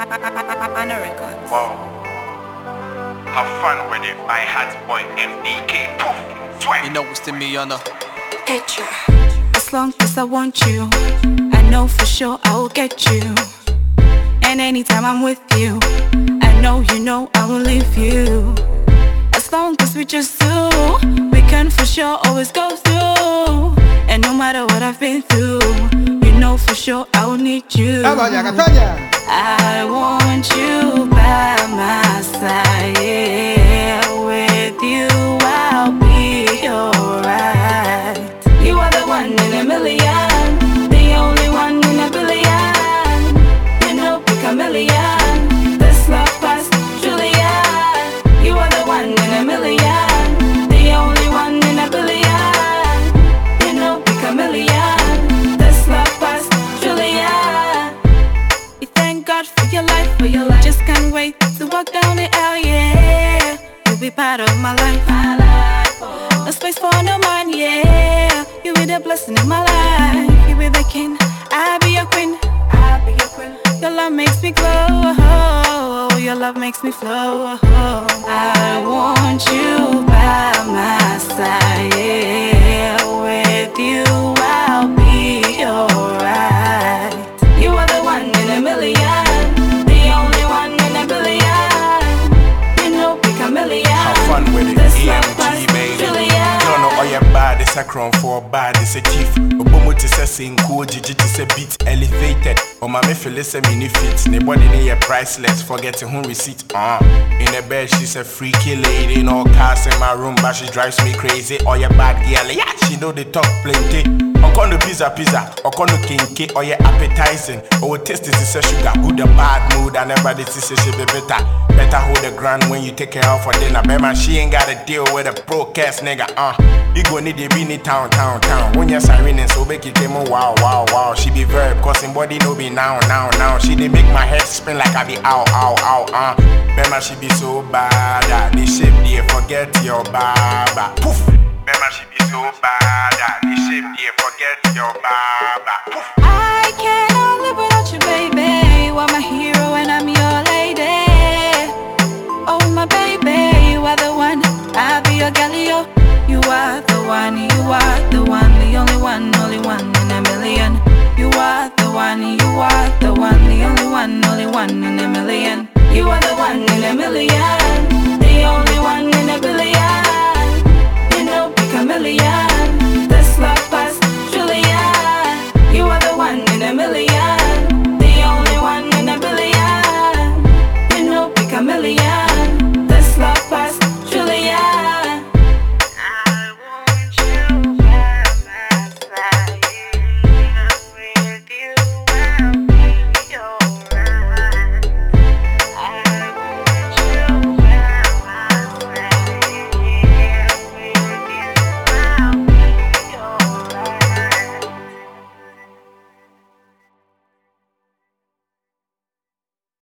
Anna Records. Wow. Have fun with it. My hot boy MDK. Poof. Sweat. You know what's to me, Anna. Petra. As long as I want you, I know for sure I will get you. And anytime I'm with you, I know you know I won't leave you. As long as we just do, we can for sure always go through. And no matter what I've been through, you know for sure I will need you. I want you by my side, yeah. With you I'll be alright. You are the one in a million, the only one in a billion. You know, pick a million, this love past Julian. You are the one in a million, the only one in a billion. You know, pick a million, this love past Julian. You thank God for your life, for your life. Just can't wait to walk down the aisle, yeah. You'll be part of my life, no space for no man, yeah. You be the blessing in my life. You be the king, I'll be your queen. Your love makes me glow, your love makes me flow. I want you by my side, yeah. With you I'll be alright. You are the one in a million, the only one in a billion. You know, pick a million. Have fun with it. EMG, baby. You know, all your bad is a crown for bad is a chief. Obomo to say sing cool, Gigi to say beat elevated. Oh, my me feel it's a mini fit. Nobody near priceless, forgetting who receipt. In the bed, she's a freaky lady. No cars in my room, but she drives me crazy. All your bad girl, yeah, she know they talk plenty. Okono pizza, okono kinky, or your appetizing. Oh, taste is a sugar, good and bad mood, and everybody says she be better. Better hold the ground when you take her out for dinner. Bema, she ain't gotta deal with a broke-ass nigga, You go need the beanie town. When you're siren and so make it came wow. She be verb, cause in body no be now. She dey make my head spin like I be ow. Bema, she be so bad, the shape there, forget your baba. Poof. Bema, she be so bad, the shape there, forget your baba. Poof. I cannot live without you, baby. You are my hero and I'm your lady. Oh, my baby, you are the one, I'll be your gallio. You are the one, the only one in a million. You are the one, the only one in a million. You are the one in a million.